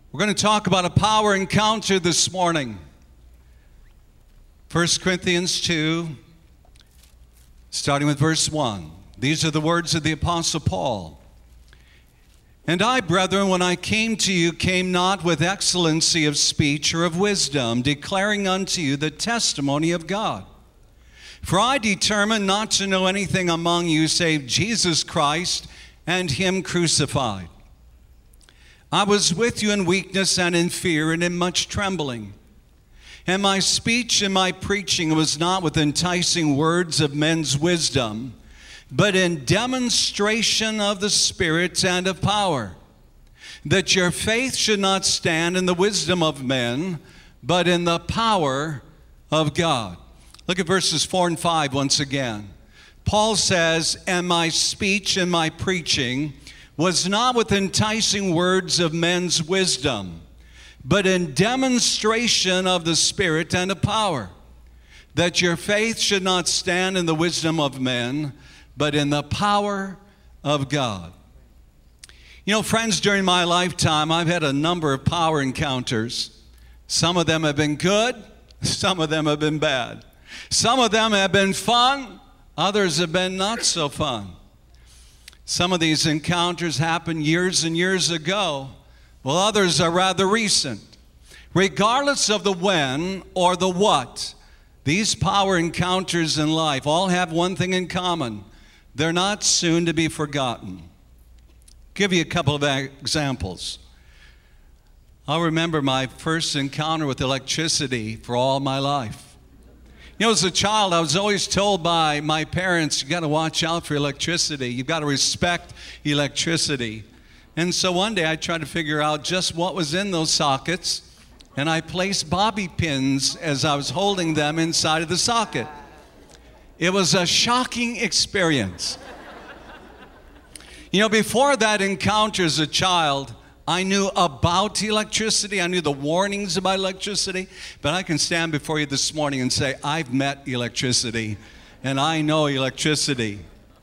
We're going to talk about a power encounter this morning. 1 Corinthians 2, starting with verse 1. These are the words of the Apostle Paul. And I, brethren, when I came to you, came not with excellency of speech or of wisdom, declaring unto you the testimony of God. For I determined not to know anything among you save Jesus Christ and him crucified. I was with you in weakness and in fear and in much trembling. And my speech and my preaching was not with enticing words of men's wisdom, but in demonstration of the Spirit and of power, that your faith should not stand in the wisdom of men, but in the power of God. Look at verses 4 and 5 once again. Paul says, and my speech and my preaching was not with enticing words of men's wisdom, but in demonstration of the Spirit and of power, that your faith should not stand in the wisdom of men, but in the power of God. You know, friends, during my lifetime, I've had a number of power encounters. Some of them have been good, some of them have been bad. Some of them have been fun, others have been not so fun. Some of these encounters happened years and years ago, while others are rather recent. Regardless of the when or the what, these power encounters in life all have one thing in common. They're not soon to be forgotten. Give you a couple of examples. I'll remember my first encounter with electricity for all my life. You know, as a child, I was always told by my parents, you got to watch out for electricity. You've got to respect electricity. And so one day I tried to figure out just what was in those sockets, and I placed bobby pins as I was holding them inside of the socket. It was a shocking experience. You know, before that encounter as a child, I knew about electricity. I knew the warnings about electricity. But I can stand before you this morning and say, I've met electricity, and I know electricity.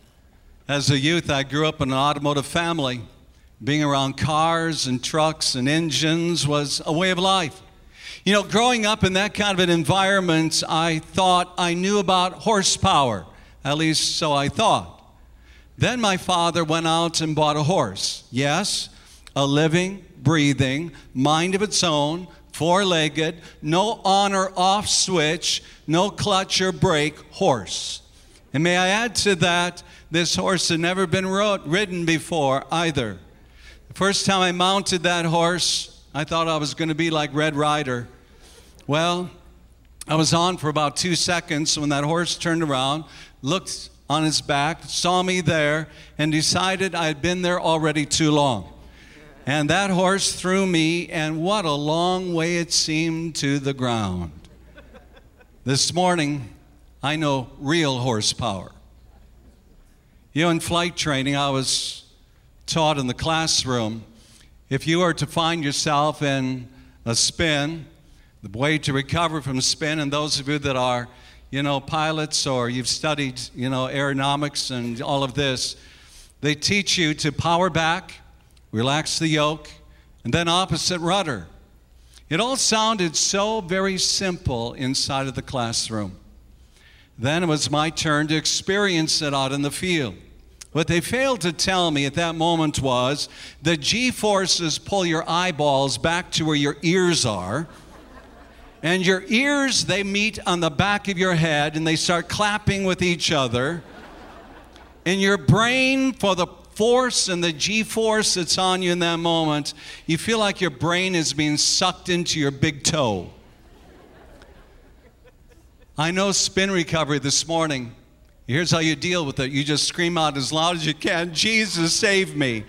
As a youth, I grew up in an automotive family. Being around cars and trucks and engines was a way of life. You know, growing up in that kind of an environment, I thought I knew about horsepower. At least so I thought. Then my father went out and bought a horse. Yes, a living, breathing, mind of its own, four-legged, no on or off switch, no clutch or brake horse. And may I add to that, this horse had never been ridden before either. The first time I mounted that horse, I thought I was going to be like Red Ryder. Well, I was on for about 2 seconds when that horse turned around, looked on his back, saw me there, and decided I had been there already too long. And that horse threw me, and what a long way it seemed to the ground. This morning, I know real horsepower. You know, in flight training, I was taught in the classroom, if you are to find yourself in a spin, the way to recover from spin, and those of you that are, you know, pilots or you've studied, you know, aeronautics and all of this, they teach you to power back, relax the yoke, and then opposite rudder. It all sounded so very simple inside of the classroom. Then it was my turn to experience it out in the field. What they failed to tell me at that moment was the G-forces pull your eyeballs back to where your ears are, and your ears, they meet on the back of your head, and they start clapping with each other. And your brain, for the force and the G-force that's on you in that moment, you feel like your brain is being sucked into your big toe. I know spin recovery this morning. Here's how you deal with it. You just scream out as loud as you can, Jesus, save me.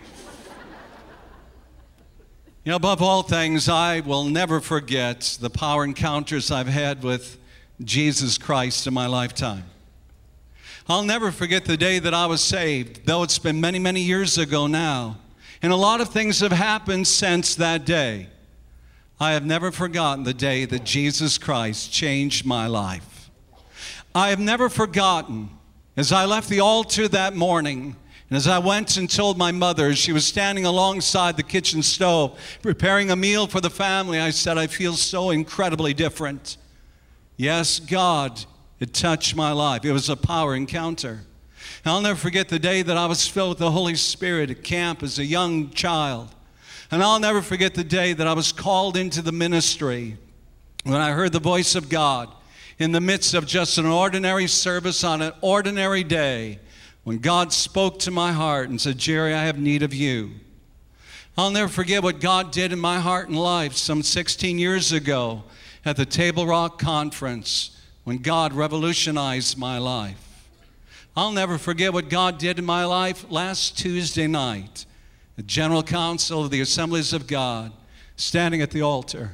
You know, above all things, I will never forget the power encounters I've had with Jesus Christ in my lifetime. I'll never forget the day that I was saved, though it's been many, many years ago now. And a lot of things have happened since that day. I have never forgotten the day that Jesus Christ changed my life. I have never forgotten, as I left the altar that morning And as I went and told my mother, she was standing alongside the kitchen stove, preparing a meal for the family, I said, I feel so incredibly different. Yes, God had touched my life. It was a power encounter. And I'll never forget the day that I was filled with the Holy Spirit at camp as a young child. And I'll never forget the day that I was called into the ministry when I heard the voice of God in the midst of just an ordinary service on an ordinary day, when God spoke to my heart and said, Jerry, I have need of you. I'll never forget what God did in my heart and life some 16 years ago at the Table Rock Conference when God revolutionized my life. I'll never forget what God did in my life last Tuesday night, the General Council of the Assemblies of God, standing at the altar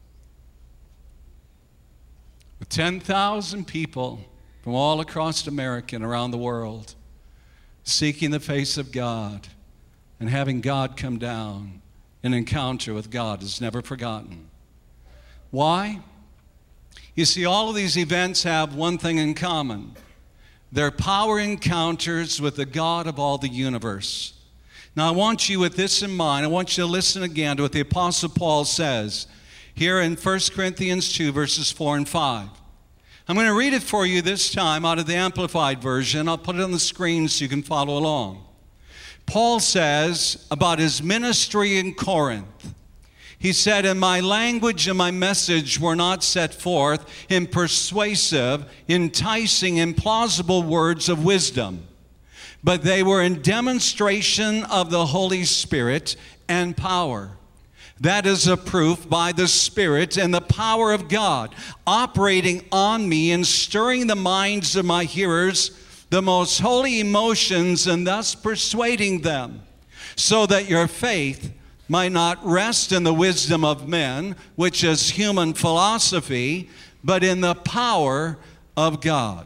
with 10,000 people from all across America and around the world, seeking the face of God and having God come down. An encounter with God is never forgotten. Why? You see, all of these events have one thing in common. They're power encounters with the God of all the universe. Now, I want you with this in mind, I want you to listen again to what the Apostle Paul says here in 1 Corinthians 2, verses 4 and 5. I'm going to read it for you this time out of the Amplified Version. I'll put it on the screen so you can follow along. Paul says about his ministry in Corinth, he said, and my language and my message were not set forth in persuasive, enticing, implausible words of wisdom, but they were in demonstration of the Holy Spirit and power. That is a proof by the Spirit and the power of God operating on me and stirring the minds of my hearers, the most holy emotions, and thus persuading them, so that your faith might not rest in the wisdom of men, which is human philosophy, but in the power of God.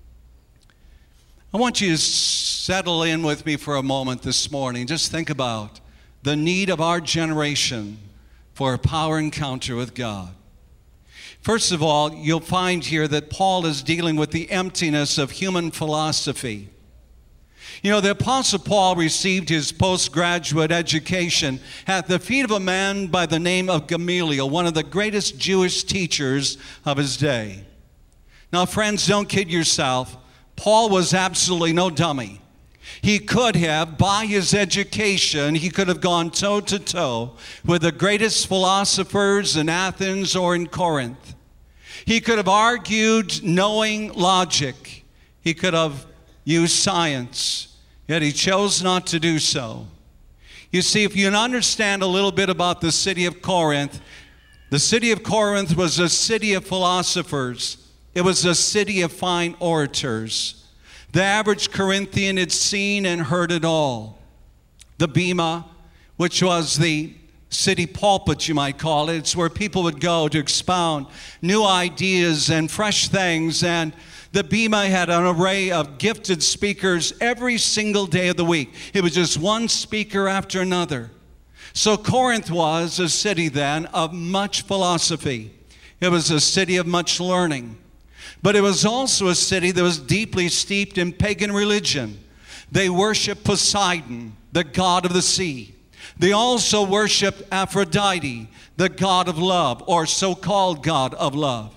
I want you to settle in with me for a moment this morning. Just think about the need of our generation for a power encounter with God. First of all, you'll find here that Paul is dealing with the emptiness of human philosophy. You know, the Apostle Paul received his postgraduate education at the feet of a man by the name of Gamaliel, one of the greatest Jewish teachers of his day. Now, friends, don't kid yourself. Paul was absolutely no dummy. He could have, by his education, he could have gone toe-to-toe with the greatest philosophers in Athens or in Corinth. He could have argued knowing logic. He could have used science. Yet he chose not to do so. You see, if you understand a little bit about the city of Corinth, the city of Corinth was a city of philosophers. It was a city of fine orators. The average Corinthian had seen and heard it all. The Bema, which was the city pulpit, you might call it, it's where people would go to expound new ideas and fresh things. And the Bema had an array of gifted speakers every single day of the week. It was just one speaker after another. So Corinth was a city then of much philosophy. It was a city of much learning. But it was also a city that was deeply steeped in pagan religion. They worshiped Poseidon, the god of the sea. They also worshiped Aphrodite, the god of love, or so-called god of love.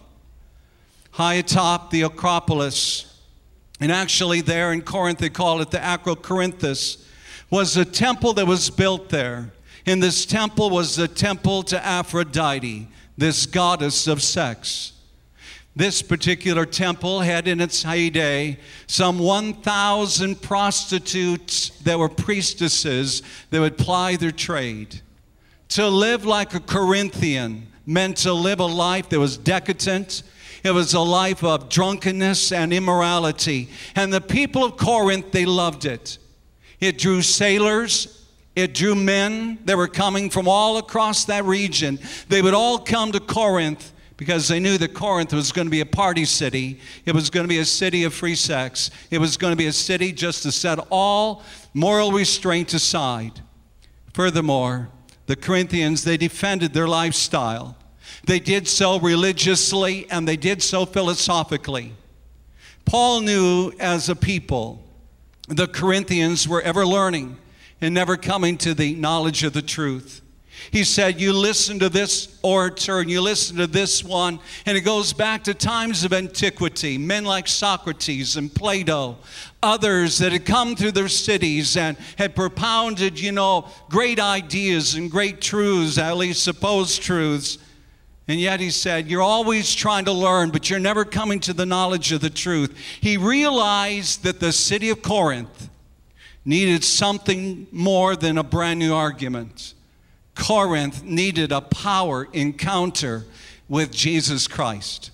High atop the Acropolis, and actually there in Corinth they call it the Acrocorinthus, was a temple that was built there. And this temple was the temple to Aphrodite, this goddess of sex. This particular temple had in its heyday some 1,000 prostitutes that were priestesses that would ply their trade. To live like a Corinthian meant to live a life that was decadent. It was a life of drunkenness and immorality. And the people of Corinth, they loved it. It drew sailors. It drew men that were coming from all across that region. They would all come to Corinth because they knew that Corinth was going to be a party city. It was going to be a city of free sex. It was going to be a city just to set all moral restraint aside. Furthermore, the Corinthians, they defended their lifestyle. They did so religiously and they did so philosophically. Paul knew as a people the Corinthians were ever learning and never coming to the knowledge of the truth. He said, you listen to this orator and you listen to this one, and it goes back to times of antiquity. Men like Socrates and Plato, others that had come through their cities and had propounded, great ideas and great truths, at least supposed truths. And yet he said, you're always trying to learn, but you're never coming to the knowledge of the truth. He realized that the city of Corinth needed something more than a brand new argument. Corinth needed a power encounter with Jesus Christ.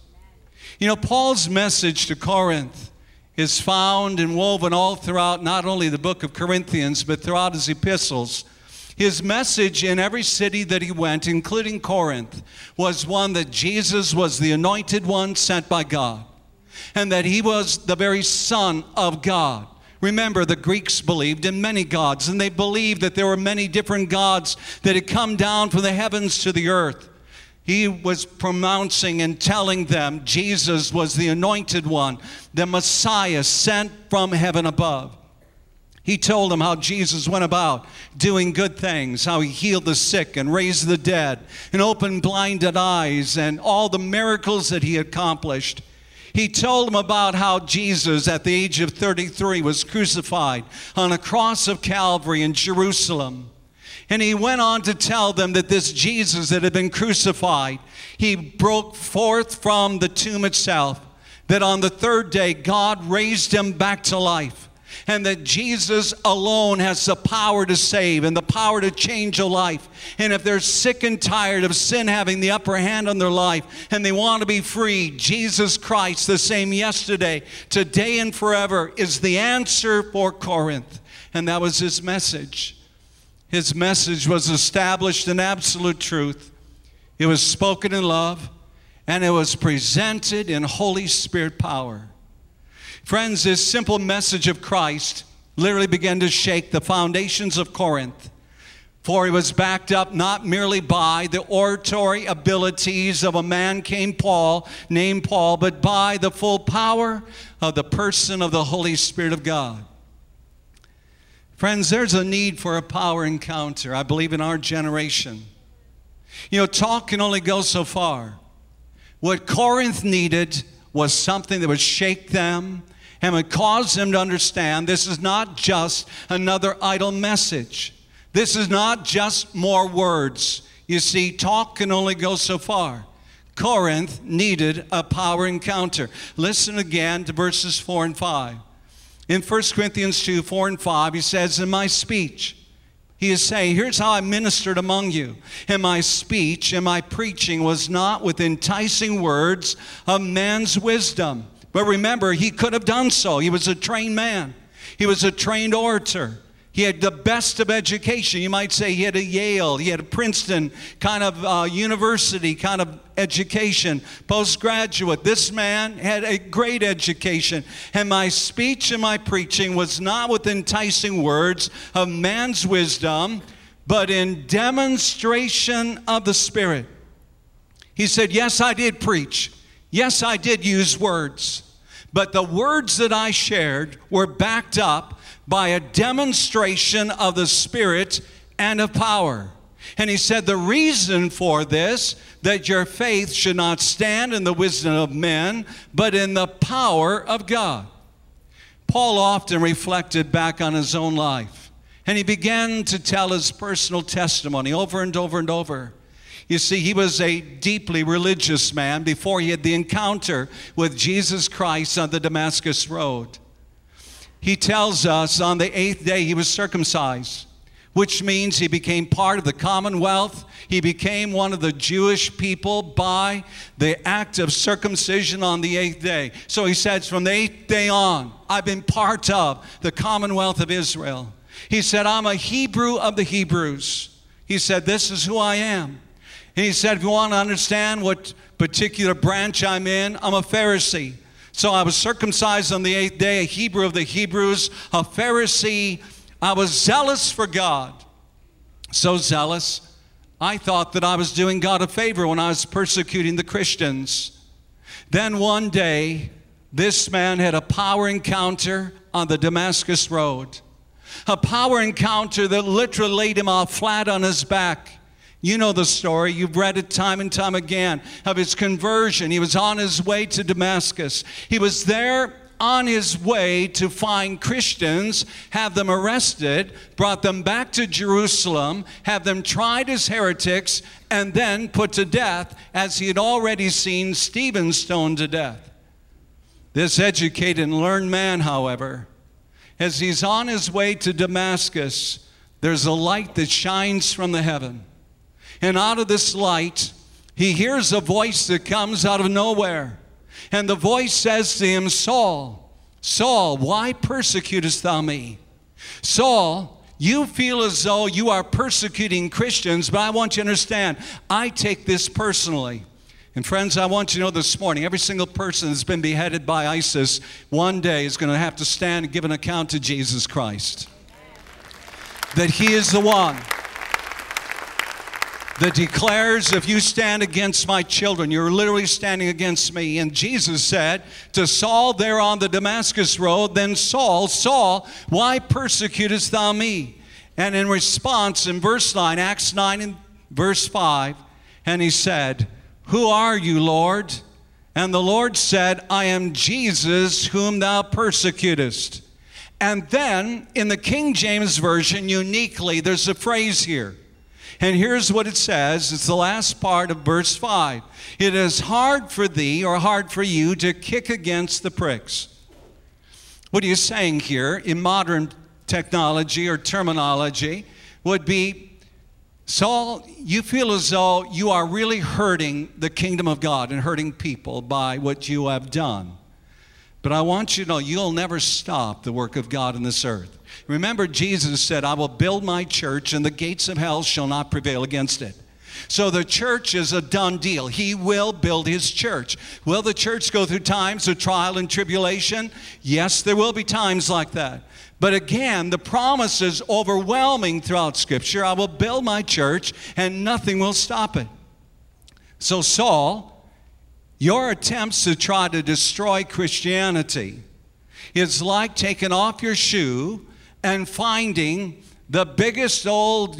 Paul's message to Corinth is found and woven all throughout not only the book of Corinthians, but throughout his epistles. His message in every city that he went, including Corinth, was one that Jesus was the anointed one sent by God, and that he was the very Son of God. Remember, the Greeks believed in many gods, and they believed that there were many different gods that had come down from the heavens to the earth. He was pronouncing and telling them Jesus was the anointed one, the Messiah sent from heaven above. He told them how Jesus went about doing good things, how he healed the sick and raised the dead and opened blinded eyes, and all the miracles that he accomplished. He told them about how Jesus, at the age of 33, was crucified on a cross of Calvary in Jerusalem. And he went on to tell them that this Jesus that had been crucified, he broke forth from the tomb itself, that on the third day God raised him back to life, and that Jesus alone has the power to save and the power to change a life. And if they're sick and tired of sin having the upper hand on their life and they want to be free, Jesus Christ, the same yesterday, today, and forever, is the answer for Corinth. And that was his message. His message was established in absolute truth. It was spoken in love, and it was presented in Holy Spirit power. Friends, this simple message of Christ literally began to shake the foundations of Corinth, for it was backed up not merely by the oratory abilities of a man named Paul, but by the full power of the person of the Holy Spirit of God. Friends, there's a need for a power encounter, I believe, in our generation. Talk can only go so far. What Corinth needed was something that would shake them and would cause them to understand this is not just another idle message. This is not just more words. You see, talk can only go so far. Corinth needed a power encounter. Listen again to verses 4 and 5. In 1 Corinthians 2, 4 and 5, he says, in my speech, he is saying, here's how I ministered among you. And my speech and my preaching was not with enticing words of man's wisdom. But remember, he could have done so. He was a trained man. He was a trained orator. He had the best of education. You might say he had a Yale, he had a Princeton kind of university kind of education, postgraduate. This man had a great education. And my speech and my preaching was not with enticing words of man's wisdom, but in demonstration of the Spirit. He said, yes, I did preach. Yes, I did use words. But the words that I shared were backed up by a demonstration of the Spirit and of power. And he said, the reason for this, that your faith should not stand in the wisdom of men, but in the power of God. Paul often reflected back on his own life, and he began to tell his personal testimony over and over and over. You see, he was a deeply religious man before he had the encounter with Jesus Christ on the Damascus Road. He tells us on the 8th day he was circumcised, which means he became part of the commonwealth. He became one of the Jewish people by the act of circumcision on the 8th day. So he says, from the 8th day on, I've been part of the commonwealth of Israel. He said, I'm a Hebrew of the Hebrews. He said, this is who I am. And he said, if you want to understand what particular branch I'm in, I'm a Pharisee. So I was circumcised on the 8th day, a Hebrew of the Hebrews, a Pharisee. I was zealous for God. So zealous, I thought that I was doing God a favor when I was persecuting the Christians. Then one day, this man had a power encounter on the Damascus Road. A power encounter that literally laid him off flat on his back. You know the story. You've read it time and time again of his conversion. He was on his way to Damascus. He was there on his way to find Christians, have them arrested, brought them back to Jerusalem, have them tried as heretics, and then put to death, as he had already seen Stephen stoned to death. This educated and learned man, however, as he's on his way to Damascus, there's a light that shines from the heaven. And out of this light, he hears a voice that comes out of nowhere. And the voice says to him, Saul, Saul, why persecutest thou me? Saul, you feel as though you are persecuting Christians, but I want you to understand, I take this personally. And friends, I want you to know this morning, every single person that's been beheaded by ISIS one day is going to have to stand and give an account to Jesus Christ. That he is the one that declares, if you stand against my children, you're literally standing against me. And Jesus said to Saul there on the Damascus road, then Saul, Saul, why persecutest thou me? And in response, in verse 9, Acts 9 and verse 5, and he said, who are you, Lord? And the Lord said, I am Jesus whom thou persecutest. And then in the King James Version, uniquely, there's a phrase here. And here's what it says. It's the last part of verse 5. It is hard for thee, or hard for you, to kick against the pricks. What are you saying here in modern technology or terminology would be, Saul, you feel as though you are really hurting the kingdom of God and hurting people by what you have done. But I want you to know you'll never stop the work of God in this earth. Remember, Jesus said, I will build my church and the gates of hell shall not prevail against it. So the church is a done deal. He will build his church. Will the church go through times of trial and tribulation? Yes, there will be times like that. But again, the promise is overwhelming throughout Scripture. I will build my church and nothing will stop it. So Saul, your attempts to try to destroy Christianity is like taking off your shoe and finding the biggest old,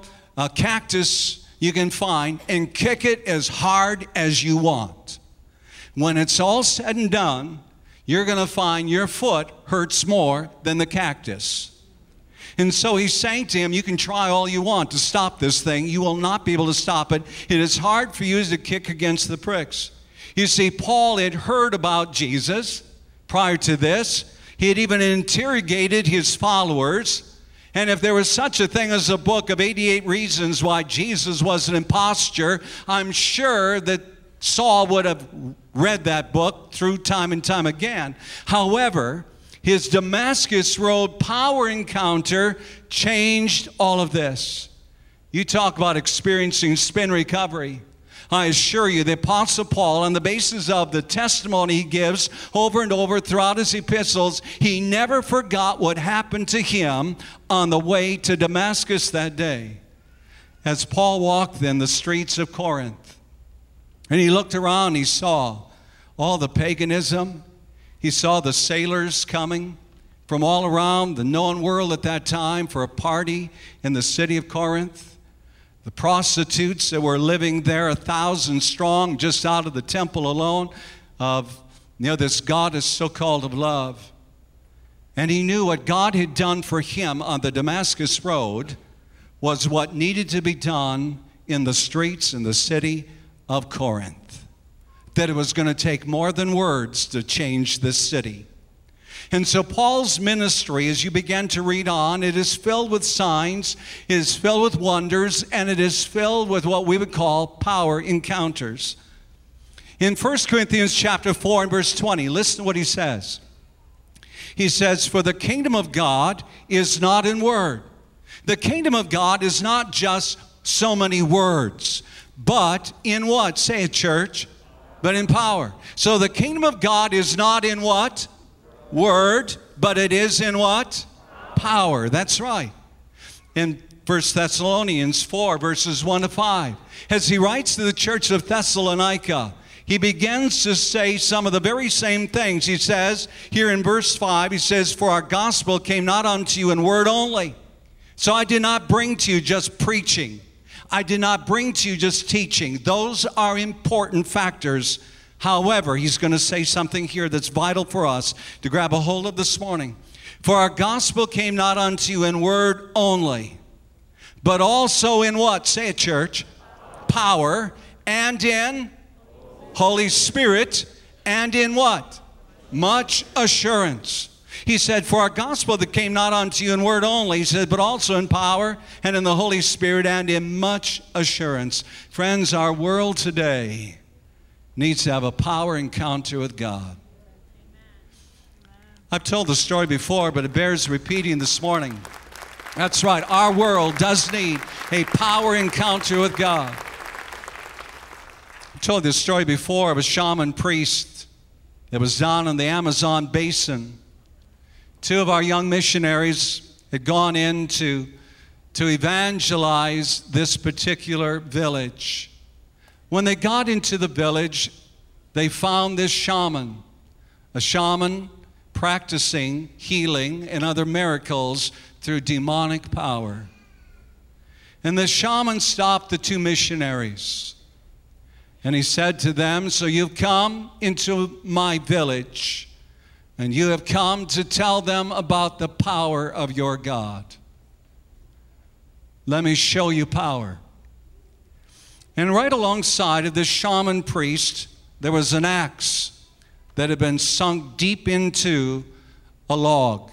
cactus you can find and kick it as hard as you want. When it's all said and done, you're going to find your foot hurts more than the cactus. And so he's saying to him, you can try all you want to stop this thing. You will not be able to stop it. It is hard for you to kick against the pricks. You see, Paul had heard about Jesus prior to this. He had even interrogated his followers. And if there was such a thing as a book of 88 reasons why Jesus was an impostor, I'm sure that Saul would have read that book through time and time again. However, his Damascus Road power encounter changed all of this. You talk about experiencing spin recovery. I assure you, the Apostle Paul, on the basis of the testimony he gives over and over throughout his epistles, he never forgot what happened to him on the way to Damascus that day. As Paul walked in the streets of Corinth, and he looked around, he saw all the paganism. He saw the sailors coming from all around the known world at that time for a party in the city of Corinth. The prostitutes that were living there, 1,000 strong, just out of the temple alone of this goddess so-called of love. And he knew what God had done for him on the Damascus Road was what needed to be done in the streets in the city of Corinth. That it was going to take more than words to change this city. And so Paul's ministry, as you begin to read on, it is filled with signs, it is filled with wonders, and it is filled with what we would call power encounters. In 1 Corinthians chapter 4 and verse 20, listen to what he says. He says, for the kingdom of God is not in word. The kingdom of God is not just so many words, but in what? Say it, church. But in power. So the kingdom of God is not in what? Word, but it is in what? Power. That's right. In 1 Thessalonians 4, verses 1 to 5, as he writes to the church of Thessalonica, he begins to say some of the very same things. He says here in verse 5, he says, "For our gospel came not unto you in word only." So I did not bring to you just preaching. I did not bring to you just teaching. Those are important factors. However, he's going to say something here that's vital for us to grab a hold of this morning. "For our gospel came not unto you in word only, but also in" what? Say it, church. "Power, and in Holy Spirit, and in" what? "Much assurance." He said, "For our gospel that came not unto you in word only," he said, "but also in power and in the Holy Spirit and in much assurance." Friends, our world today needs to have a power encounter with God. I've told the story before, but it bears repeating this morning. That's right, our world does need a power encounter with God. I told this story before of a shaman priest that was down in the Amazon basin. Two of our young missionaries had gone in to evangelize this particular village. When they got into the village, they found this shaman, a shaman practicing healing and other miracles through demonic power. And the shaman stopped the two missionaries. And he said to them, "So you've come into my village, and you have come to tell them about the power of your God. Let me show you power." And right alongside of this shaman priest, there was an axe that had been sunk deep into a log.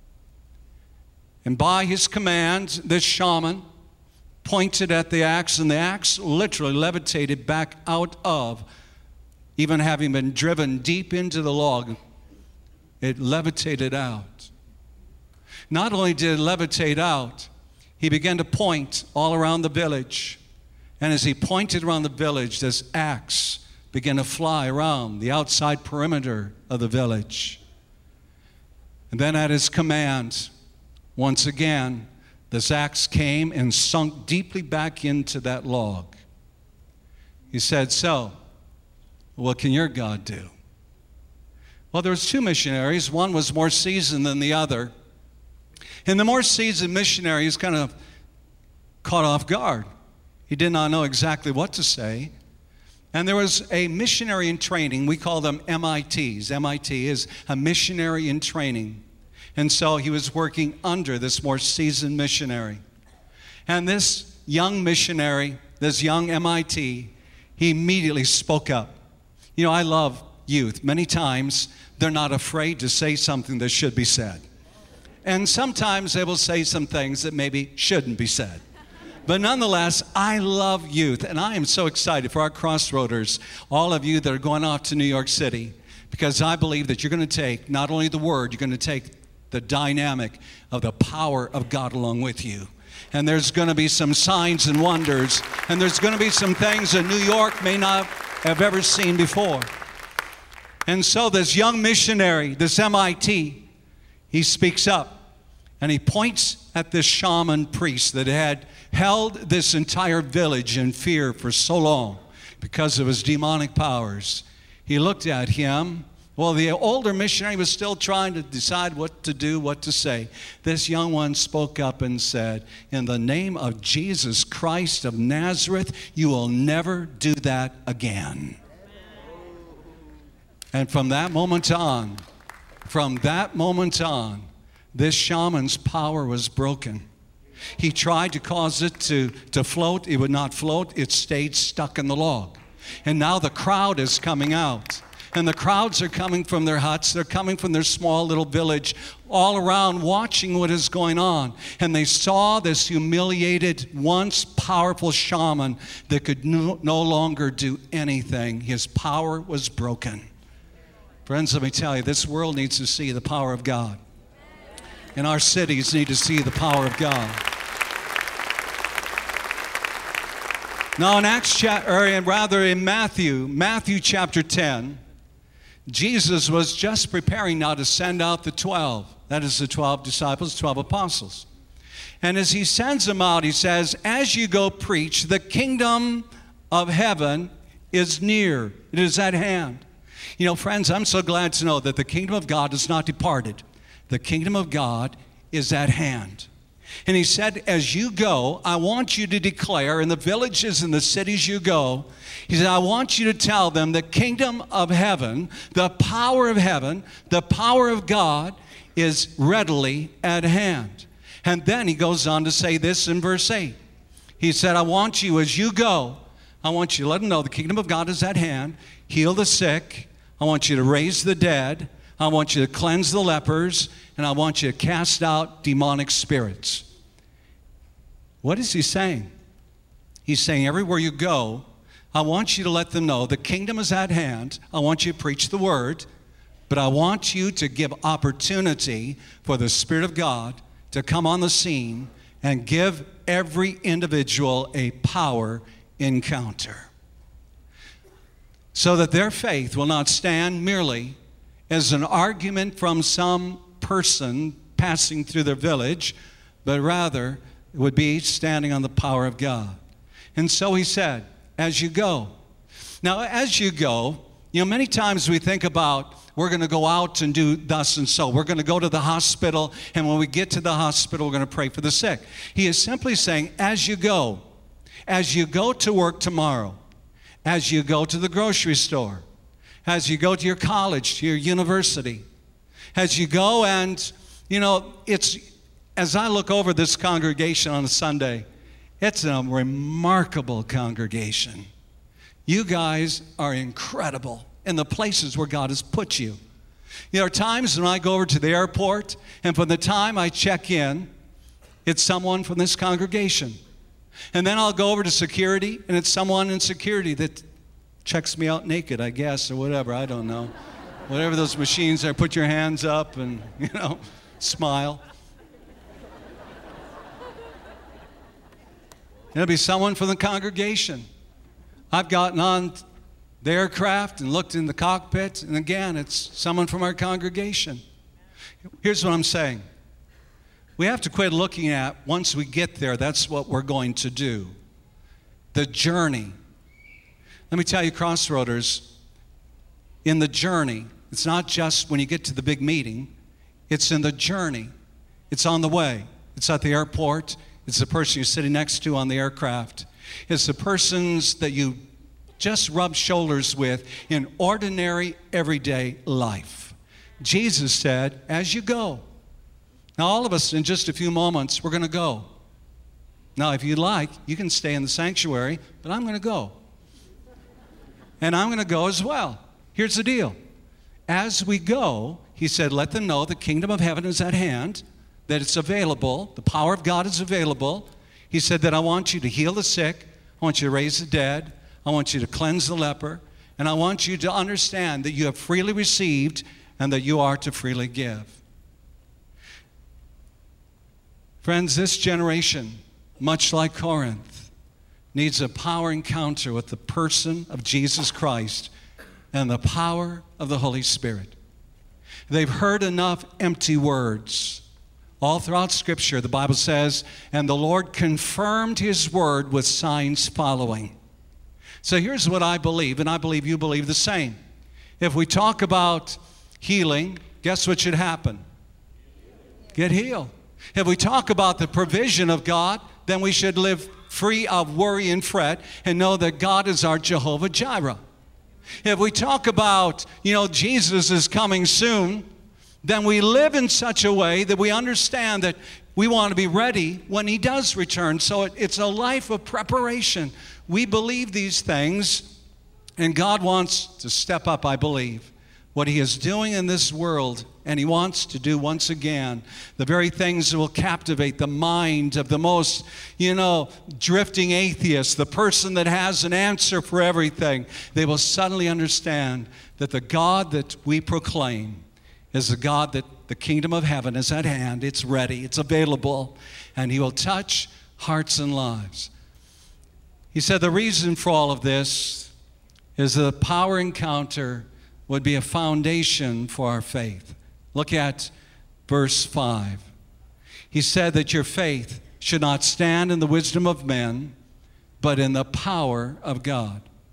And by his command, this shaman pointed at the axe, and the axe literally levitated back out of, even having been driven deep into the log, it levitated out. Not only did it levitate out, he began to point all around the village. And as he pointed around the village, this axe began to fly around the outside perimeter of the village. And then at his command, once again, this axe came and sunk deeply back into that log. He said, "So, what can your God do?" Well, there was two missionaries. One was more seasoned than the other. And the more seasoned missionary is kind of caught off guard. He did not know exactly what to say. And there was a missionary in training. We call them MITs. MIT is a missionary in training. And so he was working under this more seasoned missionary. And this young missionary, this young MIT, he immediately spoke up. You know, I love youth. Many times they're not afraid to say something that should be said. And sometimes they will say some things that maybe shouldn't be said. But nonetheless, I love youth, and I am so excited for our Crossroaders, all of you that are going off to New York City, because I believe that you're going to take not only the word, you're going to take the dynamic of the power of God along with you. And there's going to be some signs and wonders, and there's going to be some things that New York may not have ever seen before. And so this young missionary, this MIT, he speaks up, and he points at this shaman priest that had held this entire village in fear for so long because of his demonic powers. He looked at him. Well, the older missionary was still trying to decide what to do, what to say. This young one spoke up and said, "In the name of Jesus Christ of Nazareth, you will never do that again." And from that moment on, this shaman's power was broken. He tried to cause it to float. It would not float. It stayed stuck in the log. And now the crowd is coming out. And the crowds are coming from their huts. They're coming from their small little village all around watching what is going on. And they saw this humiliated, once powerful shaman that could no longer do anything. His power was broken. Friends, let me tell you, this world needs to see the power of God. And our cities need to see the power of God. Now in Matthew chapter 10, Jesus was just preparing now to send out the 12. That is the 12 disciples, 12 apostles. And as he sends them out, he says, "As you go preach, the kingdom of heaven is near. It is at hand. You know, friends, I'm so glad to know that the kingdom of God is not departed. The kingdom of God is at hand. And he said, as you go, I want you to declare in the villages and the cities you go, he said, I want you to tell them the kingdom of heaven, the power of God is readily at hand. And then he goes on to say this in verse 8. He said, I want you, as you go, I want you to let them know the kingdom of God is at hand. Heal the sick. I want you to raise the dead. I want you to cleanse the lepers. And I want you to cast out demonic spirits. What is he saying? He's saying everywhere you go, I want you to let them know the kingdom is at hand. I want you to preach the word. But I want you to give opportunity for the Spirit of God to come on the scene and give every individual a power encounter, so that their faith will not stand merely as an argument from some person passing through their village, but rather it would be standing on the power of God. And so he said, as you go. Now, as you go, you know, many times we think about we're going to go out and do thus and so. We're going to go to the hospital, and when we get to the hospital, we're going to pray for the sick. He is simply saying, as you go to work tomorrow, as you go to the grocery store, as you go to your college, to your university, as you go and, you know, as I look over this congregation on a Sunday, it's a remarkable congregation. You guys are incredible in the places where God has put you. There are times when I go over to the airport, and from the time I check in, it's someone from this congregation. And then I'll go over to security, and it's someone in security that checks me out naked, I guess, or whatever, I don't know. Whatever those machines are, put your hands up and, you know, smile. It'll be someone from the congregation. I've gotten on the aircraft and looked in the cockpit, and again, it's someone from our congregation. Here's what I'm saying. We have to quit looking at, once we get there, that's what we're going to do. The journey. Let me tell you, Crossroaders, in the journey, it's not just when you get to the big meeting, it's in the journey. It's on the way. It's at the airport. It's the person you're sitting next to on the aircraft. It's the persons that you just rub shoulders with in ordinary, everyday life. Jesus said, as you go. Now, all of us, in just a few moments, we're going to go. Now, if you'd like, you can stay in the sanctuary, but I'm going to go. And I'm going to go as well. Here's the deal. As we go, he said, let them know the kingdom of heaven is at hand, that it's available, the power of God is available. He said that I want you to heal the sick, I want you to raise the dead, I want you to cleanse the leper, and I want you to understand that you have freely received and that you are to freely give. Friends, this generation, much like Corinth, needs a power encounter with the person of Jesus Christ and the power of the Holy Spirit. They've heard enough empty words. All throughout Scripture, the Bible says, and the Lord confirmed his word with signs following. So here's what I believe, and I believe you believe the same. If we talk about healing, guess what should happen? Get healed. If we talk about the provision of God, then we should live free of worry and fret and know that God is our Jehovah Jireh. If we talk about, Jesus is coming soon, then we live in such a way that we understand that we want to be ready when he does return. So it's a life of preparation. We believe these things, and God wants to step up, I believe, what he is doing in this world, and he wants to do once again the very things that will captivate the mind of the most, drifting atheist, the person that has an answer for everything. They will suddenly understand that the God that we proclaim is the God that the kingdom of heaven is at hand, it's ready, it's available, and he will touch hearts and lives. He said the reason for all of this is the power encounter would be a foundation for our faith. Look at verse 5. He said that your faith should not stand in the wisdom of men, but in the power of God.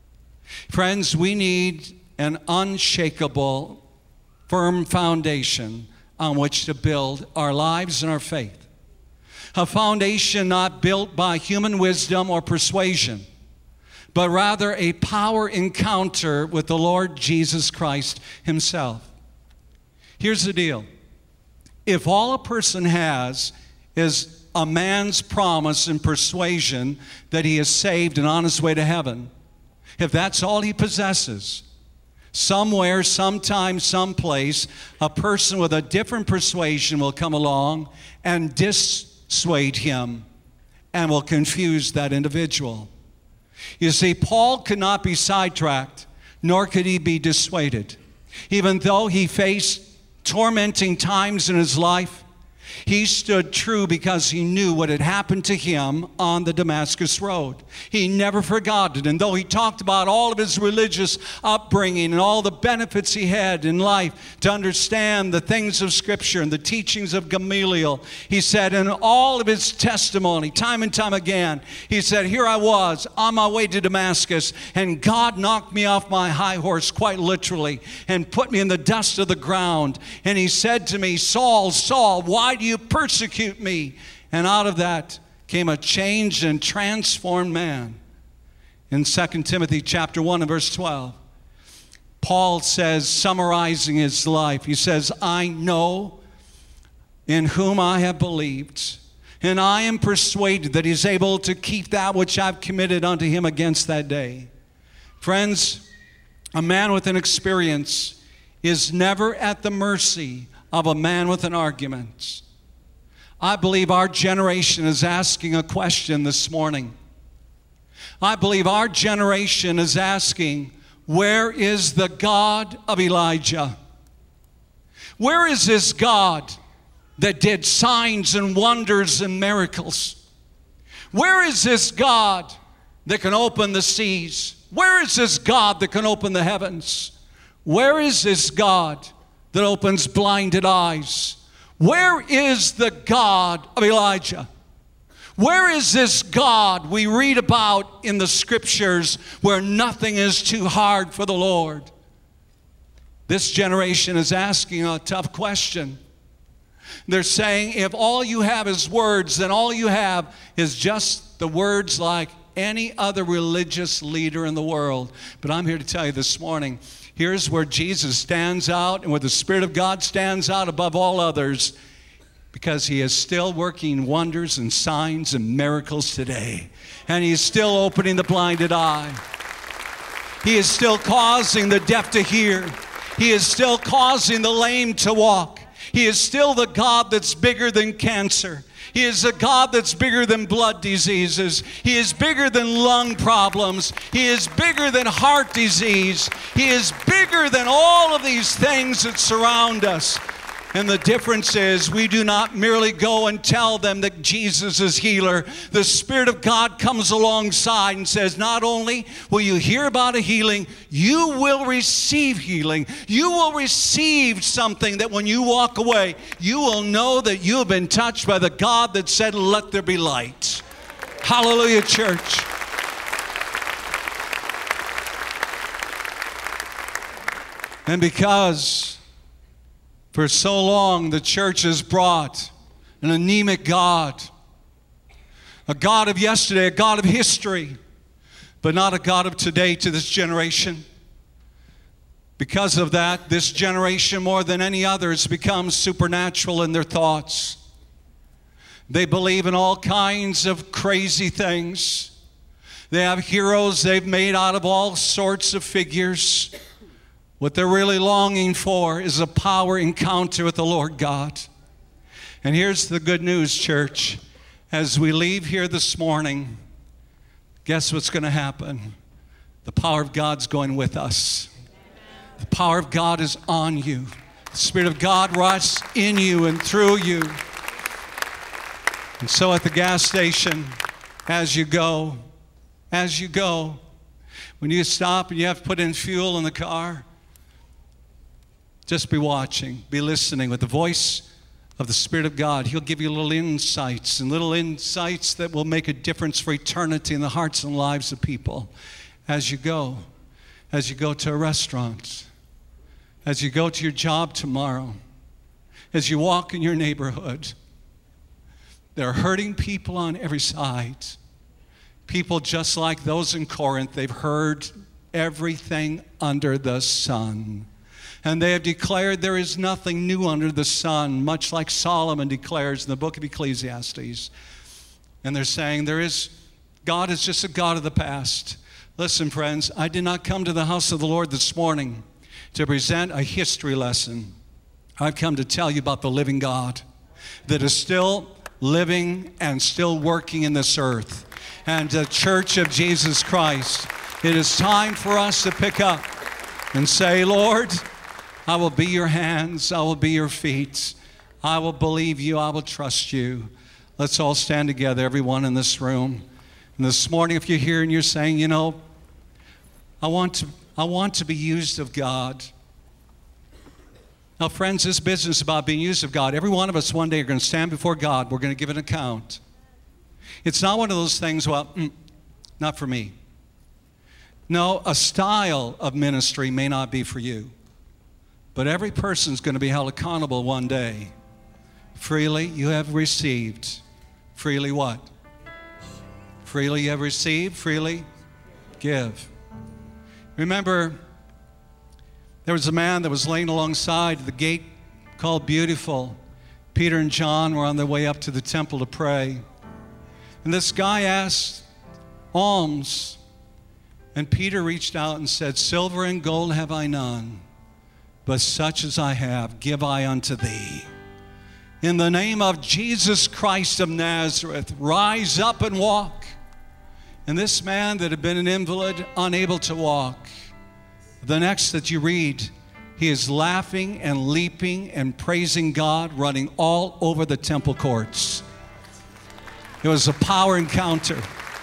Friends, we need an unshakable, firm foundation on which to build our lives and our faith. A foundation not built by human wisdom or persuasion, but rather a power encounter with the Lord Jesus Christ himself. Here's the deal. If all a person has is a man's promise and persuasion that he is saved and on his way to heaven, if that's all he possesses, somewhere, sometime, someplace, a person with a different persuasion will come along and dissuade him and will confuse that individual. You see, Paul could not be sidetracked, nor could he be dissuaded. Even though he faced tormenting times in his life, he stood true because he knew what had happened to him on the Damascus Road. He never forgot it. And though he talked about all of his religious upbringing and all the benefits he had in life to understand the things of Scripture and the teachings of Gamaliel, he said in all of his testimony, time and time again, he said, here I was on my way to Damascus, and God knocked me off my high horse, quite literally, and put me in the dust of the ground. And he said to me, Saul, Saul, why do you persecute me? And out of that came a changed and transformed man. In 2 Timothy chapter 1 and verse 12, Paul says, summarizing his life, he says, I know in whom I have believed, and I am persuaded that he's able to keep that which I've committed unto him against that day. Friends, a man with an experience is never at the mercy of a man with an argument. I believe our generation is asking a question this morning. I believe our generation is asking, where is the God of Elijah? Where is this God that did signs and wonders and miracles? Where is this God that can open the seas? Where is this God that can open the heavens? Where is this God that opens blinded eyes? Where is the God of Elijah? Where is this God we read about in the Scriptures where nothing is too hard for the Lord? This generation is asking a tough question. They're saying, if all you have is words, then all you have is just the words like any other religious leader in the world. But I'm here to tell you this morning, here's where Jesus stands out and where the Spirit of God stands out above all others, because he is still working wonders and signs and miracles today. And he is still opening the blinded eye. He is still causing the deaf to hear. He is still causing the lame to walk. He is still the God that's bigger than cancer. He is a God that's bigger than blood diseases. He is bigger than lung problems. He is bigger than heart disease. He is bigger than all of these things that surround us. And the difference is we do not merely go and tell them that Jesus is healer. The Spirit of God comes alongside and says, not only will you hear about a healing, you will receive healing. You will receive something that when you walk away, you will know that you have been touched by the God that said, let there be light. Hallelujah, church. And because for so long the church has brought an anemic God, a God of yesterday, a God of history, but not a God of today to this generation. Because of that, this generation more than any other has become supernatural in their thoughts. They believe in all kinds of crazy things. They have heroes they've made out of all sorts of figures. What they're really longing for is a power encounter with the Lord God. And here's the good news, church. As we leave here this morning, guess what's going to happen? The power of God's going with us. The power of God is on you. The Spirit of God rests in you and through you. And so at the gas station, as you go, when you stop and you have to put in fuel in the car, just be watching, be listening with the voice of the Spirit of God. He'll give you little insights that will make a difference for eternity in the hearts and lives of people as you go. as you go to a restaurant, as you go to your job tomorrow, as you walk in your neighborhood. There are hurting people on every side. People just like those in Corinth. They've heard everything under the sun. And they have declared there is nothing new under the sun, much like Solomon declares in the book of Ecclesiastes. And they're saying God is just a God of the past. Listen, friends, I did not come to the house of the Lord this morning to present a history lesson. I've come to tell you about the living God that is still living and still working in this earth. And the Church of Jesus Christ, it is time for us to pick up and say, Lord, I will be your hands, I will be your feet, I will believe you, I will trust you. Let's all stand together, everyone in this room. And this morning, if you're here and you're saying, you know, I want to be used of God. Now, friends, this business about being used of God, every one of us one day are going to stand before God. We're going to give an account. It's not one of those things, well, not for me. No, a style of ministry may not be for you. But every person's going to be held accountable one day. Freely you have received. Freely what? Freely you have received, freely give. Remember, there was a man that was laying alongside the gate called Beautiful. Peter and John were on their way up to the temple to pray. And this guy asked alms. And Peter reached out and said, silver and gold have I none, but such as I have, give I unto thee. In the name of Jesus Christ of Nazareth, rise up and walk. And this man that had been an invalid, unable to walk, the next that you read, he is laughing and leaping and praising God, running all over the temple courts. It was a power encounter.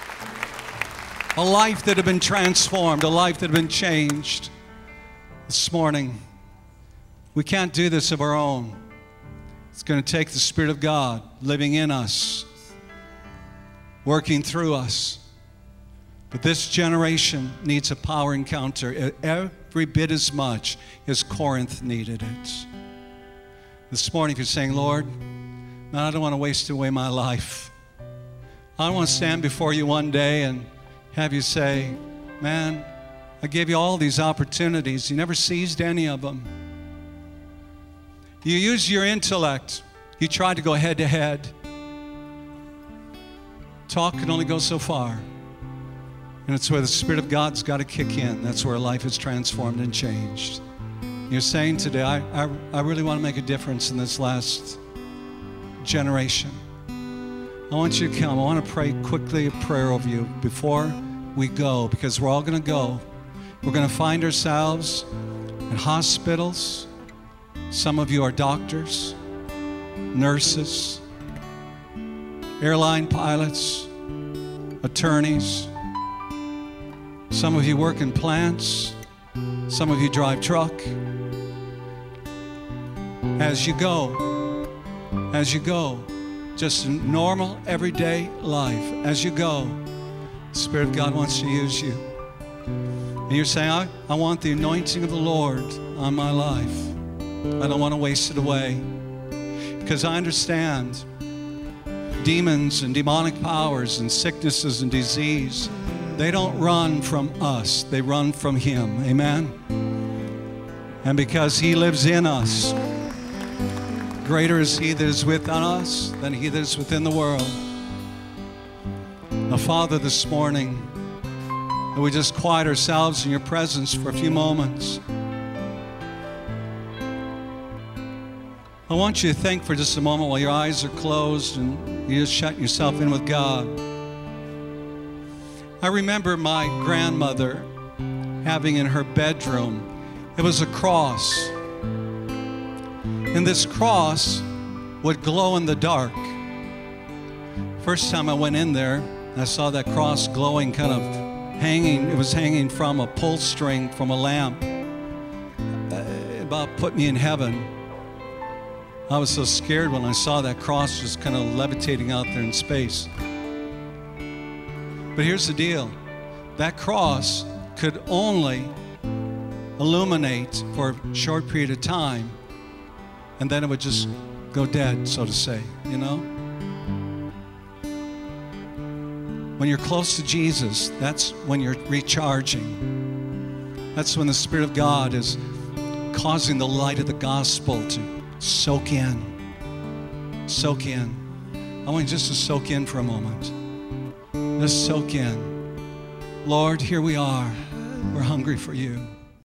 A life that had been transformed, a life that had been changed. This morning, we can't do this of our own. It's going to take the Spirit of God living in us, working through us. But this generation needs a power encounter every bit as much as Corinth needed it. This morning, if you're saying, Lord, man, I don't want to waste away my life. I don't want to stand before you one day and have you say, man, I gave you all these opportunities. You never seized any of them. You used your intellect. You tried to go head to head. Talk can only go so far. And it's where the Spirit of God's got to kick in. That's where life is transformed and changed. You're saying today, I really want to make a difference in this last generation. I want you to come. I want to pray quickly a prayer over you before we go, because we're all going to go. We're going to find ourselves in hospitals. Some of you are doctors, nurses, airline pilots, attorneys. Some of you work in plants. Some of you drive truck. As you go, just a normal, everyday life. As you go, the Spirit of God wants to use you. And you're saying, I want the anointing of the Lord on my life. I don't want to waste it away. Because I understand demons and demonic powers and sicknesses and disease, they don't run from us. They run from Him. Amen? And because He lives in us, greater is He that is within us than he that is within the world. Now, Father, this morning, we just quiet ourselves in your presence for a few moments. I want you to think for just a moment while your eyes are closed and you just shut yourself in with God. I remember my grandmother having in her bedroom, it was a cross. And this cross would glow in the dark. First time I went in there, I saw that cross glowing, kind of hanging. It was hanging from a pull string from a lamp. It about put me in heaven. I was so scared when I saw that cross just kind of levitating out there in space. But here's the deal. That cross could only illuminate for a short period of time, and then it would just go dead, so to say, you know? When you're close to Jesus, that's when you're recharging. That's when the Spirit of God is causing the light of the gospel to soak in. Soak in. I want you just to soak in for a moment. Just soak in. Lord, here we are. We're hungry for you.